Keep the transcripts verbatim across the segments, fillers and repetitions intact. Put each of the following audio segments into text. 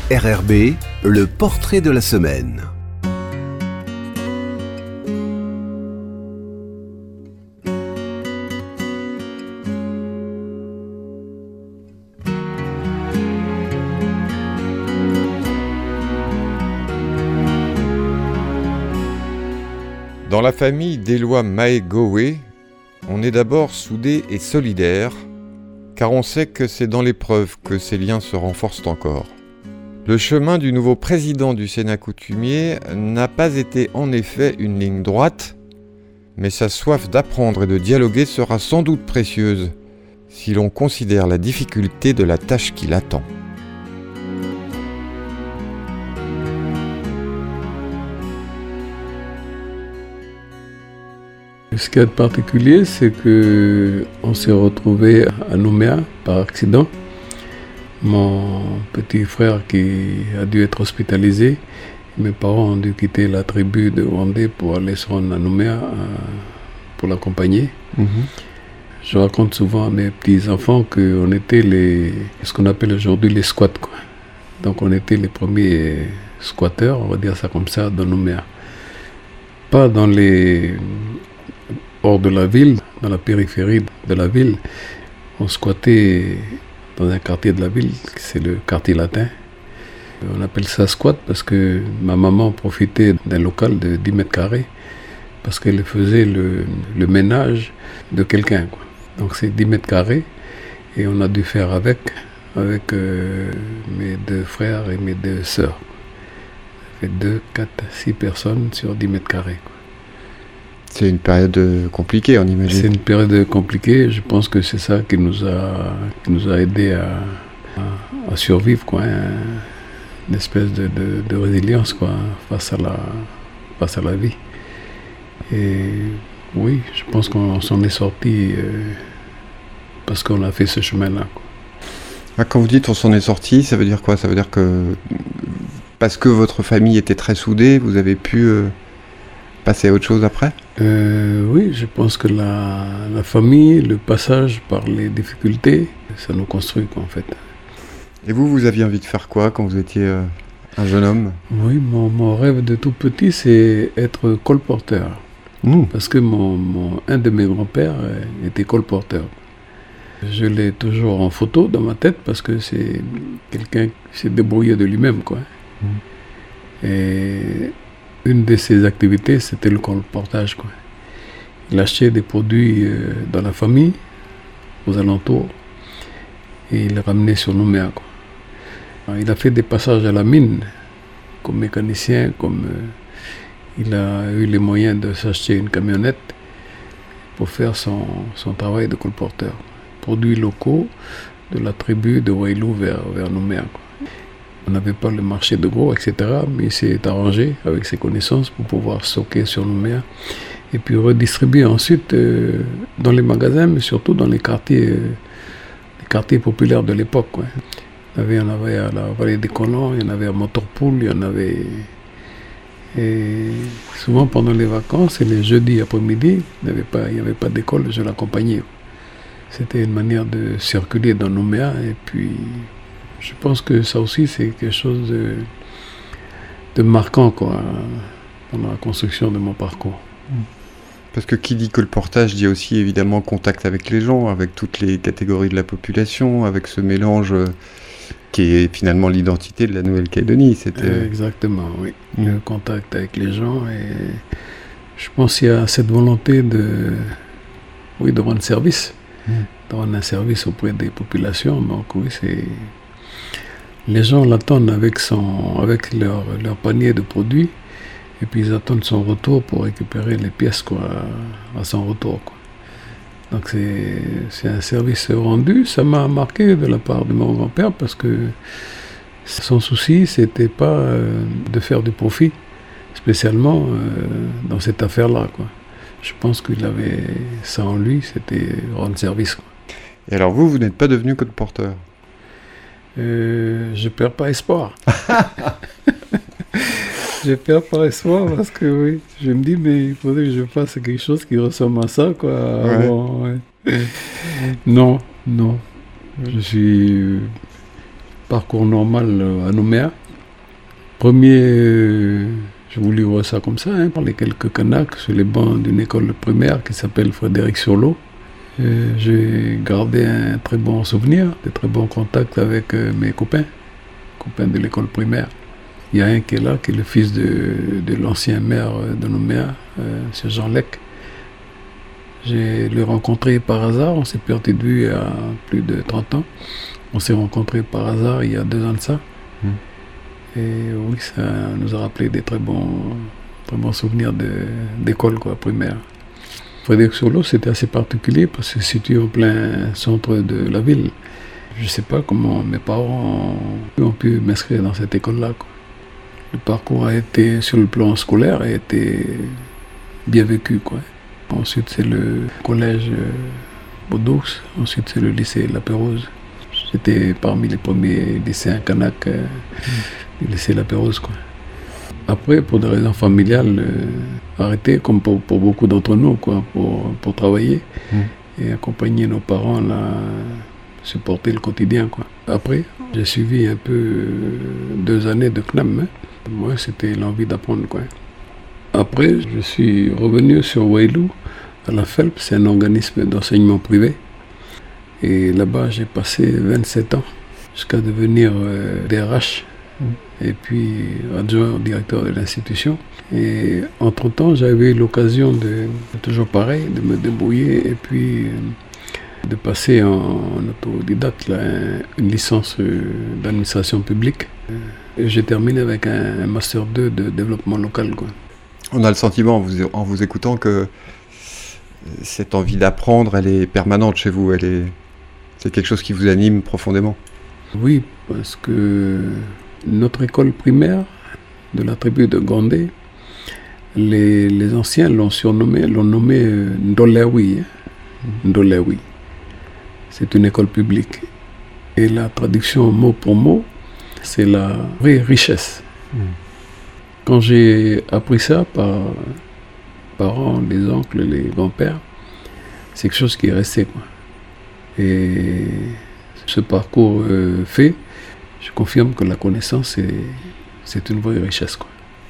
R R B, le portrait de la semaine. Dans la famille d'Éloi Maegowe, on est d'abord soudés et solidaires, car on sait que c'est dans l'épreuve que ces liens se renforcent encore. Le chemin du nouveau président du Sénat coutumier n'a pas été en effet une ligne droite, mais sa soif d'apprendre et de dialoguer sera sans doute précieuse si l'on considère la difficulté de la tâche qui l'attend. Ce qu'il y a de particulier, c'est qu'on s'est retrouvés à Nouméa par accident. Mon petit frère qui a dû être hospitalisé, mes parents ont dû quitter la tribu de Wandé pour aller se rendre à Nouméa pour l'accompagner. Mm-hmm. Je raconte souvent à mes petits-enfants qu'on était les, ce qu'on appelle aujourd'hui les squats, quoi. Donc on était les premiers squatteurs, on va dire ça comme ça, dans Nouméa. Pas dans les... hors de la ville, dans la périphérie de la ville. On squattait dans un quartier de la ville, c'est le quartier latin. On appelle ça squat parce que ma maman profitait d'un local de dix mètres carrés parce qu'elle faisait le, le ménage de quelqu'un, quoi. Donc c'est dix mètres carrés et on a dû faire avec, avec euh, mes deux frères et mes deux sœurs. Ça fait deux, quatre, six personnes sur dix mètres carrés, quoi. C'est une période compliquée, on imagine. C'est une période compliquée. Je pense que c'est ça qui nous a, qui nous a aidés à, à, à survivre, quoi. Hein. Une espèce de, de, de résilience, quoi, face à la, face à la vie. Et oui, je pense qu'on s'en est sorti euh, parce qu'on a fait ce chemin-là, quoi. Quand vous dites on s'en est sorti, ça veut dire quoi? Ça veut dire que parce que votre famille était très soudée, vous avez pu euh, passer à autre chose après? Euh, oui, je pense que la, la famille, le passage par les difficultés, ça nous construit, quoi, en fait. Et vous, vous aviez envie de faire quoi quand vous étiez euh, un jeune homme? Oui, mon, mon rêve de tout petit, c'est être colporteur. Mmh. Parce que mon, mon, un de mes grands-pères était colporteur. Je l'ai toujours en photo dans ma tête parce que c'est quelqu'un qui s'est débrouillé de lui-même, quoi. Mmh. Et une de ses activités, c'était le colportage, quoi. Il achetait des produits euh, dans la famille, aux alentours, et il les ramenait sur Nouméa, quoi. Alors, il a fait des passages à la mine, comme mécanicien, comme euh, il a eu les moyens de s'acheter une camionnette pour faire son, son travail de colporteur. Produits locaux de la tribu de Wailou vers, vers Nouméa, quoi. On n'avait pas le marché de gros, et cetera. Mais il s'est arrangé avec ses connaissances pour pouvoir stocker sur Nouméa et puis redistribuer ensuite euh, dans les magasins, mais surtout dans les quartiers, euh, les quartiers populaires de l'époque, quoi. Il y en avait, il y en avait à la vallée des Colons, il y en avait à Motorpool, il y en avait... Et souvent pendant les vacances et les jeudis après-midi, il n'y avait pas, il n'y avait pas d'école, je l'accompagnais. C'était une manière de circuler dans Nouméa et puis... Je pense que ça aussi, c'est quelque chose de, de marquant, quoi, pendant la construction de mon parcours. Parce que qui dit colportage dit aussi évidemment contact avec les gens, avec toutes les catégories de la population, avec ce mélange qui est finalement l'identité de la Nouvelle-Calédonie. C'était... Exactement, oui. Mmh. Le contact avec les gens. Et je pense qu'il y a cette volonté de, oui, de rendre service, mmh. de rendre un service auprès des populations. Donc oui, c'est... Les gens l'attendent avec, son, avec leur, leur panier de produits et puis ils attendent son retour pour récupérer les pièces, quoi, à son retour, quoi. Donc c'est, c'est un service rendu. Ça m'a marqué de la part de mon grand-père parce que son souci, c'était pas euh, de faire du profit, spécialement euh, dans cette affaire-là, quoi. Je pense qu'il avait ça en lui, c'était rendre service, quoi. Et alors vous, vous n'êtes pas devenu colporteur? Euh, je perds pas espoir. Je perds pas espoir parce que oui, je me dis mais il faudrait que je fasse quelque chose qui ressemble à ça, quoi. Ouais. Avant, ouais. Non, non. Je suis parcours normal à Nouméa. Premier, euh, je voulais voir ça comme ça, hein, par les quelques Kanaks sur les bancs d'une école primaire qui s'appelle Frédéric Surlot. Euh, j'ai gardé un très bon souvenir, de très bons contacts avec euh, mes copains, copains de l'école primaire. Il y a un qui est là, qui est le fils de, de l'ancien maire de Nouméa, euh, M. Jean Lec. Je l'ai rencontré par hasard, on s'est perdu de vue il y a plus de trente ans. On s'est rencontrés par hasard il y a deux ans de ça. Mmh. Et oui, ça nous a rappelé des très bons, très bons souvenirs de, d'école quoi, primaire. Frédéric Surlot, c'était assez particulier parce que c'est situé en plein centre de la ville. Je ne sais pas comment mes parents ont, ont pu m'inscrire dans cette école-là, quoi. Le parcours a été, sur le plan scolaire, a été bien vécu, quoi. Ensuite, c'est le collège Bourdoux, ensuite c'est le lycée La Pérouse. J'étais parmi les premiers lycéens kanaks euh, mmh. du lycée La Pérouse, quoi. Après, pour des raisons familiales, euh, arrêté, comme pour, pour beaucoup d'entre nous, quoi, pour, pour travailler mmh. et accompagner nos parents, là, supporter le quotidien, quoi. Après, j'ai suivi un peu euh, deux années de C N A M. Hein. Moi, c'était l'envie d'apprendre, quoi. Après, je suis revenu sur Wailou, à la F E L P, c'est un organisme d'enseignement privé. Et là-bas, j'ai passé vingt-sept ans, jusqu'à devenir euh, D R H, et puis adjoint au directeur de l'institution. Et entre-temps, j'avais eu l'occasion de, toujours pareil, de me débrouiller, et puis euh, de passer en, en autodidacte là, une licence euh, d'administration publique. Et j'ai terminé avec un, un master deux de développement local, quoi. On a le sentiment en vous, en vous écoutant que cette envie d'apprendre, elle est permanente chez vous, elle est, c'est quelque chose qui vous anime profondément. Oui, parce que notre école primaire de la tribu de Gondé, les, les anciens l'ont surnommé, l'ont nommé euh, Ndolewi. Hein, Ndolewi. C'est une école publique. Et la traduction mot pour mot, c'est la vraie richesse. Mm. Quand j'ai appris ça par parents, les oncles, les grands-pères, c'est quelque chose qui est resté, quoi. Et ce parcours euh, fait, je confirme que la connaissance, est, c'est une vraie richesse, quoi.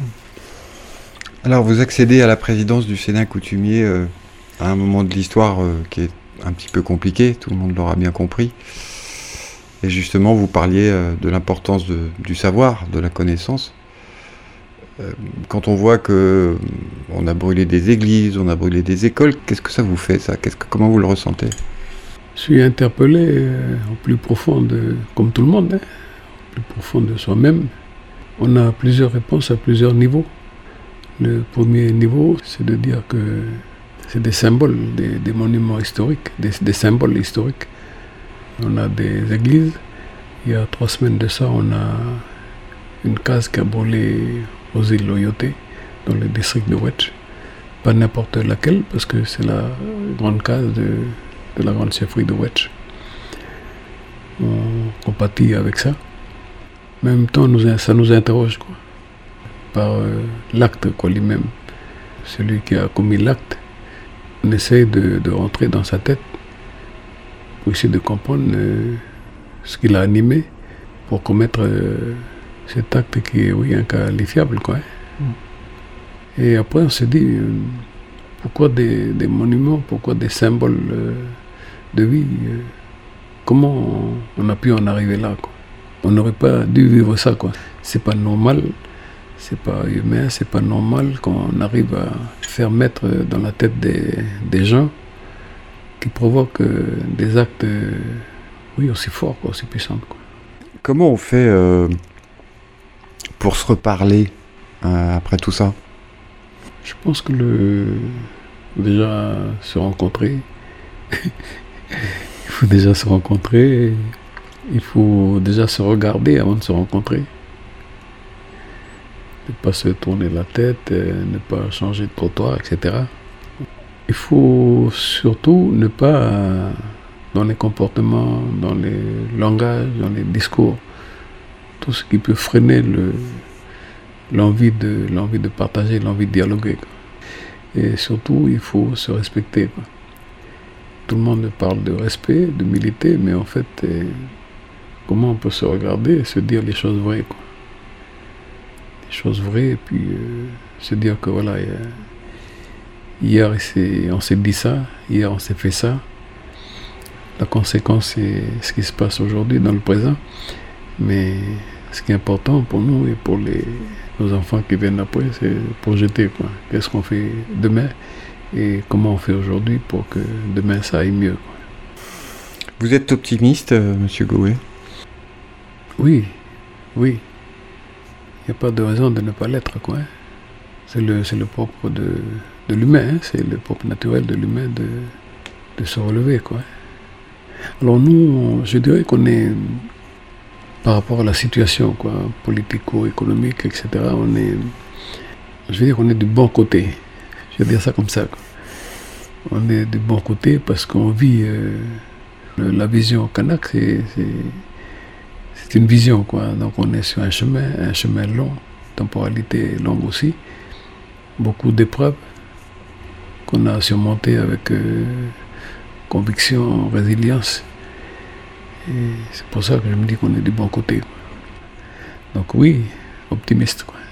Alors, vous accédez à la présidence du Sénat coutumier euh, à un moment de l'histoire euh, qui est un petit peu compliqué, tout le monde l'aura bien compris. Et justement, vous parliez euh, de l'importance de, du savoir, de la connaissance. Quand on voit que on a brûlé des églises, on a brûlé des écoles, qu'est-ce que ça vous fait, ça ? Qu'est-ce que, comment vous le ressentez ? Je suis interpellé euh, au plus profond, de, comme tout le monde, hein, au plus profond de soi-même. On a plusieurs réponses à plusieurs niveaux. Le premier niveau, c'est de dire que c'est des symboles, des, des monuments historiques, des, des symboles historiques. On a des églises. Il y a trois semaines de ça, on a une case qui a brûlé aux îles Loyauté, dans le district de Ouetch. Pas n'importe laquelle, parce que c'est la grande case de, de la grande chefferie de Ouetch. On compatit avec ça. Mais en même temps, nous, ça nous interroge, quoi, par euh, l'acte, quoi, lui-même. Celui qui a commis l'acte, on essaie de, de rentrer dans sa tête pour essayer de comprendre euh, ce qui l'a animé pour commettre euh, cet acte qui est, oui, inqualifiable, quoi. Mm. Et après, on se dit, euh, pourquoi des, des monuments, pourquoi des symboles euh, de vie euh, comment on, on a pu en arriver là, quoi. On n'aurait pas dû vivre ça, quoi. C'est pas normal, c'est pas humain, c'est pas normal qu'on arrive à faire mettre dans la tête des, des gens qui provoquent euh, des actes, euh, oui, aussi forts, quoi, aussi puissants, quoi. Comment on fait euh, pour se reparler euh, après tout ça ? Je pense que le déjà se rencontrer, il faut déjà se rencontrer, il faut déjà se regarder avant de se rencontrer. Ne pas se tourner la tête, ne pas changer de trottoir, et cetera. Il faut surtout ne pas, dans les comportements, dans les langages, dans les discours, tout ce qui peut freiner le, l'envie de, l'envie de partager, l'envie de dialoguer, quoi. Et surtout, il faut se respecter, quoi. Tout le monde parle de respect, d'humilité, mais en fait, eh, comment on peut se regarder et se dire les choses vraies, quoi. Les choses vraies, et puis euh, se dire que voilà, euh, hier on s'est dit ça, hier on s'est fait ça. La conséquence, c'est ce qui se passe aujourd'hui dans le présent. Mais ce qui est important pour nous et pour les, nos enfants qui viennent après, c'est projeter, quoi. Qu'est-ce qu'on fait demain et comment on fait aujourd'hui pour que demain ça aille mieux, quoi. Vous êtes optimiste, euh, Monsieur Goué? Oui, oui. Il n'y a pas de raison de ne pas l'être, quoi. C'est le, c'est le propre de, de l'humain, hein. C'est le propre naturel de l'humain de, de se relever, quoi. Alors nous, je dirais qu'on est, par rapport à la situation, quoi, politico-économique, et cetera, on est, je veux dire qu'on est du bon côté. Je vais dire ça comme ça, quoi. On est du bon côté parce qu'on vit euh, la vision Kanak, c'est, c'est, c'est une vision, quoi. Donc on est sur un chemin, un chemin long, temporalité longue aussi, beaucoup d'épreuves qu'on a surmontées avec euh, conviction, résilience. Et c'est pour ça que je me dis qu'on est du bon côté, quoi. Donc oui, optimiste, quoi.